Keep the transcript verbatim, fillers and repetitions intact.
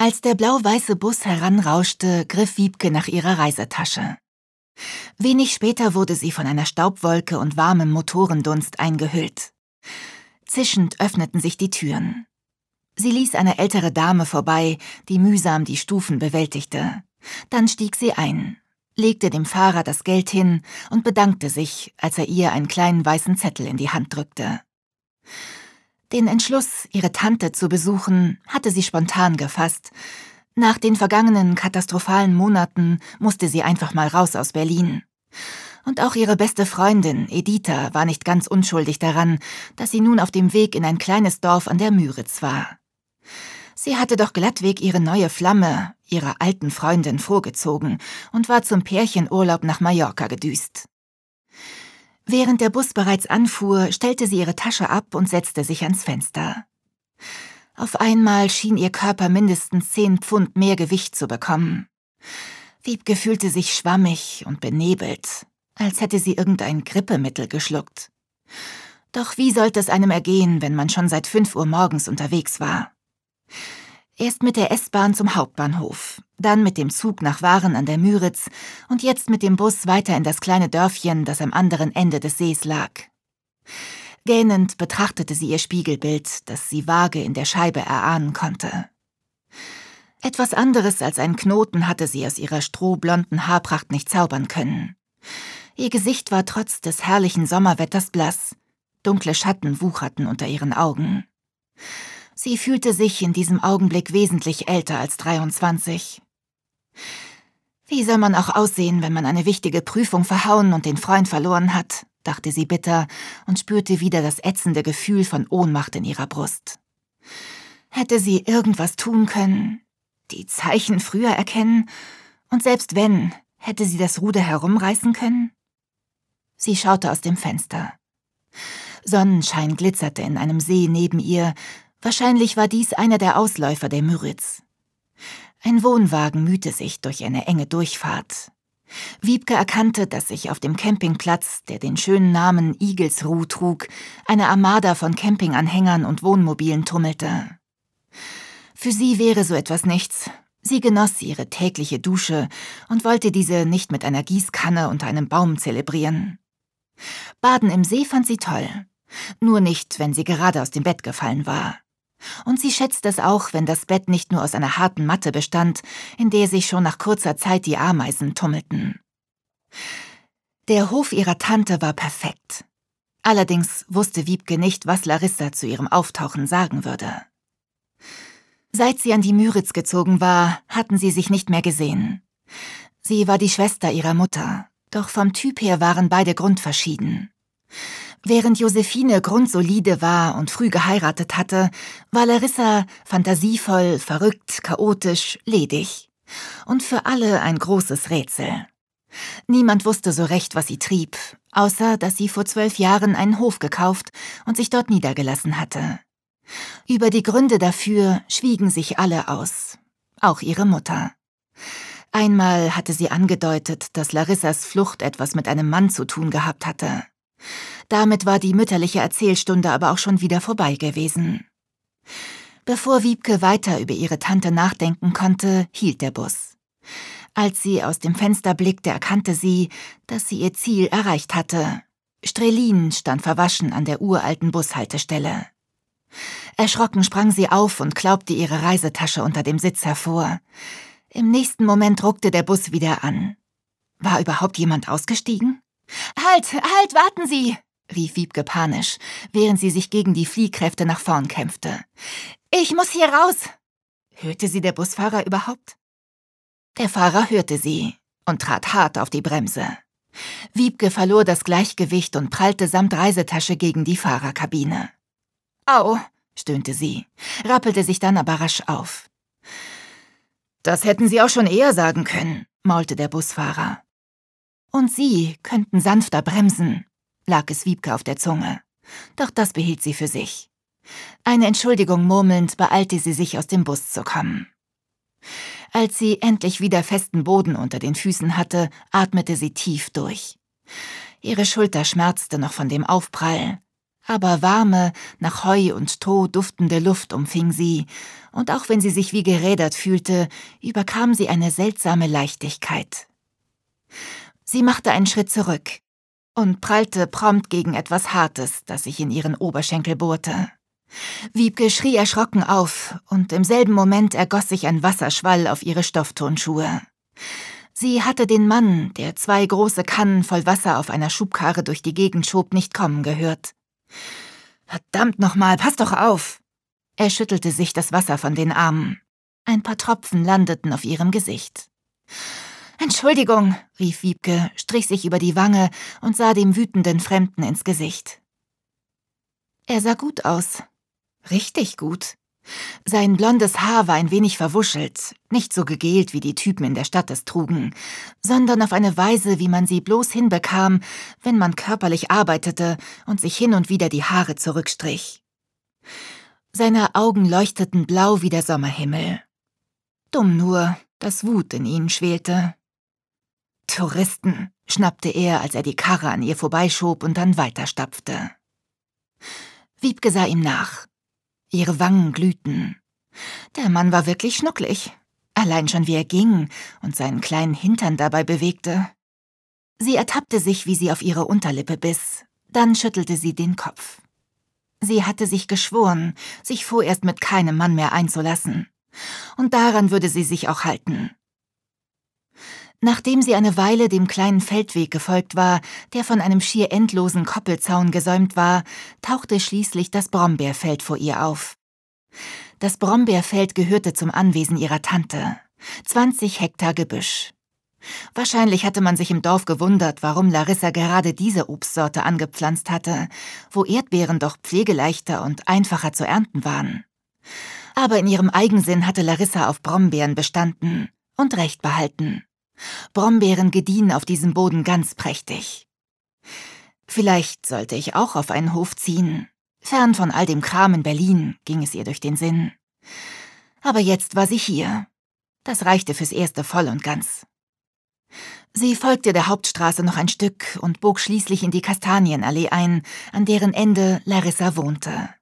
Als der blau-weiße Bus heranrauschte, griff Wiebke nach ihrer Reisetasche. Wenig später wurde sie von einer Staubwolke und warmem Motorendunst eingehüllt. Zischend öffneten sich die Türen. Sie ließ eine ältere Dame vorbei, die mühsam die Stufen bewältigte. Dann stieg sie ein, legte dem Fahrer das Geld hin und bedankte sich, als er ihr einen kleinen weißen Zettel in die Hand drückte. Den Entschluss, ihre Tante zu besuchen, hatte sie spontan gefasst. Nach den vergangenen katastrophalen Monaten musste sie einfach mal raus aus Berlin. Und auch ihre beste Freundin, Editha, war nicht ganz unschuldig daran, dass sie nun auf dem Weg in ein kleines Dorf an der Müritz war. Sie hatte doch glattweg ihre neue Flamme, ihrer alten Freundin, vorgezogen und war zum Pärchenurlaub nach Mallorca gedüst. Während der Bus bereits anfuhr, stellte sie ihre Tasche ab und setzte sich ans Fenster. Auf einmal schien ihr Körper mindestens zehn Pfund mehr Gewicht zu bekommen. Wiebke fühlte sich schwammig und benebelt, als hätte sie irgendein Grippemittel geschluckt. Doch wie sollte es einem ergehen, wenn man schon seit fünf Uhr morgens unterwegs war? Erst mit der S-Bahn zum Hauptbahnhof, dann mit dem Zug nach Waren an der Müritz und jetzt mit dem Bus weiter in das kleine Dörfchen, das am anderen Ende des Sees lag. Gähnend betrachtete sie ihr Spiegelbild, das sie vage in der Scheibe erahnen konnte. Etwas anderes als einen Knoten hatte sie aus ihrer strohblonden Haarpracht nicht zaubern können. Ihr Gesicht war trotz des herrlichen Sommerwetters blass. Dunkle Schatten wucherten unter ihren Augen. Sie fühlte sich in diesem Augenblick wesentlich älter als dreiundzwanzig. Wie soll man auch aussehen, wenn man eine wichtige Prüfung verhauen und den Freund verloren hat, dachte sie bitter und spürte wieder das ätzende Gefühl von Ohnmacht in ihrer Brust. Hätte sie irgendwas tun können? Die Zeichen früher erkennen? Und selbst wenn, hätte sie das Ruder herumreißen können? Sie schaute aus dem Fenster. Sonnenschein glitzerte in einem See neben ihr. Wahrscheinlich war dies einer der Ausläufer der Müritz. Ein Wohnwagen mühte sich durch eine enge Durchfahrt. Wiebke erkannte, dass sich auf dem Campingplatz, der den schönen Namen Igelsruh trug, eine Armada von Campinganhängern und Wohnmobilen tummelte. Für sie wäre so etwas nichts. Sie genoss ihre tägliche Dusche und wollte diese nicht mit einer Gießkanne unter einem Baum zelebrieren. Baden im See fand sie toll, nur nicht, wenn sie gerade aus dem Bett gefallen war. Und sie schätzte es auch, wenn das Bett nicht nur aus einer harten Matte bestand, in der sich schon nach kurzer Zeit die Ameisen tummelten. Der Hof ihrer Tante war perfekt. Allerdings wusste Wiebke nicht, was Larissa zu ihrem Auftauchen sagen würde. Seit sie an die Müritz gezogen war, hatten sie sich nicht mehr gesehen. Sie war die Schwester ihrer Mutter, doch vom Typ her waren beide grundverschieden. Während Josephine grundsolide war und früh geheiratet hatte, war Larissa fantasievoll, verrückt, chaotisch, ledig. Und für alle ein großes Rätsel. Niemand wusste so recht, was sie trieb, außer dass sie vor zwölf Jahren einen Hof gekauft und sich dort niedergelassen hatte. Über die Gründe dafür schwiegen sich alle aus, auch ihre Mutter. Einmal hatte sie angedeutet, dass Larissas Flucht etwas mit einem Mann zu tun gehabt hatte. Damit war die mütterliche Erzählstunde aber auch schon wieder vorbei gewesen. Bevor Wiebke weiter über ihre Tante nachdenken konnte, hielt der Bus. Als sie aus dem Fenster blickte, erkannte sie, dass sie ihr Ziel erreicht hatte. Strelin stand verwaschen an der uralten Bushaltestelle. Erschrocken sprang sie auf und klaubte ihre Reisetasche unter dem Sitz hervor. Im nächsten Moment ruckte der Bus wieder an. War überhaupt jemand ausgestiegen? »Halt, halt, warten Sie!« rief Wiebke panisch, während sie sich gegen die Fliehkräfte nach vorn kämpfte. »Ich muss hier raus!« Hörte sie der Busfahrer überhaupt? Der Fahrer hörte sie und trat hart auf die Bremse. Wiebke verlor das Gleichgewicht und prallte samt Reisetasche gegen die Fahrerkabine. »Au«, stöhnte sie, rappelte sich dann aber rasch auf. »Das hätten Sie auch schon eher sagen können«, maulte der Busfahrer. »Und Sie könnten sanfter bremsen«, lag es Wiebke auf der Zunge. Doch das behielt sie für sich. Eine Entschuldigung murmelnd beeilte sie sich, aus dem Bus zu kommen. Als sie endlich wieder festen Boden unter den Füßen hatte, atmete sie tief durch. Ihre Schulter schmerzte noch von dem Aufprall. Aber warme, nach Heu und Stroh duftende Luft umfing sie, und auch wenn sie sich wie gerädert fühlte, überkam sie eine seltsame Leichtigkeit. Sie machte einen Schritt zurück und prallte prompt gegen etwas Hartes, das sich in ihren Oberschenkel bohrte. Wiebke schrie erschrocken auf, und im selben Moment ergoss sich ein Wasserschwall auf ihre Stoffturnschuhe. Sie hatte den Mann, der zwei große Kannen voll Wasser auf einer Schubkarre durch die Gegend schob, nicht kommen gehört. »Verdammt nochmal, pass doch auf!« Er schüttelte sich das Wasser von den Armen. Ein paar Tropfen landeten auf ihrem Gesicht. »Entschuldigung«, rief Wiebke, strich sich über die Wange und sah dem wütenden Fremden ins Gesicht. Er sah gut aus. Richtig gut. Sein blondes Haar war ein wenig verwuschelt, nicht so gegelt, wie die Typen in der Stadt es trugen, sondern auf eine Weise, wie man sie bloß hinbekam, wenn man körperlich arbeitete und sich hin und wieder die Haare zurückstrich. Seine Augen leuchteten blau wie der Sommerhimmel. Dumm nur, dass Wut in ihnen schwelte. »Touristen«, schnappte er, als er die Karre an ihr vorbeischob und dann weiterstapfte. Wiebke sah ihm nach. Ihre Wangen glühten. Der Mann war wirklich schnucklig. Allein schon wie er ging und seinen kleinen Hintern dabei bewegte. Sie ertappte sich, wie sie auf ihre Unterlippe biss. Dann schüttelte sie den Kopf. Sie hatte sich geschworen, sich vorerst mit keinem Mann mehr einzulassen. Und daran würde sie sich auch halten. Nachdem sie eine Weile dem kleinen Feldweg gefolgt war, der von einem schier endlosen Koppelzaun gesäumt war, tauchte schließlich das Brombeerfeld vor ihr auf. Das Brombeerfeld gehörte zum Anwesen ihrer Tante. zwanzig Hektar Gebüsch. Wahrscheinlich hatte man sich im Dorf gewundert, warum Larissa gerade diese Obstsorte angepflanzt hatte, wo Erdbeeren doch pflegeleichter und einfacher zu ernten waren. Aber in ihrem Eigensinn hatte Larissa auf Brombeeren bestanden und Recht behalten. Brombeeren gediehen auf diesem Boden ganz prächtig. Vielleicht sollte ich auch auf einen Hof ziehen. Fern von all dem Kram in Berlin, ging es ihr durch den Sinn. Aber jetzt war sie hier. Das reichte fürs Erste voll und ganz. Sie folgte der Hauptstraße noch ein Stück und bog schließlich in die Kastanienallee ein, an deren Ende Larissa wohnte.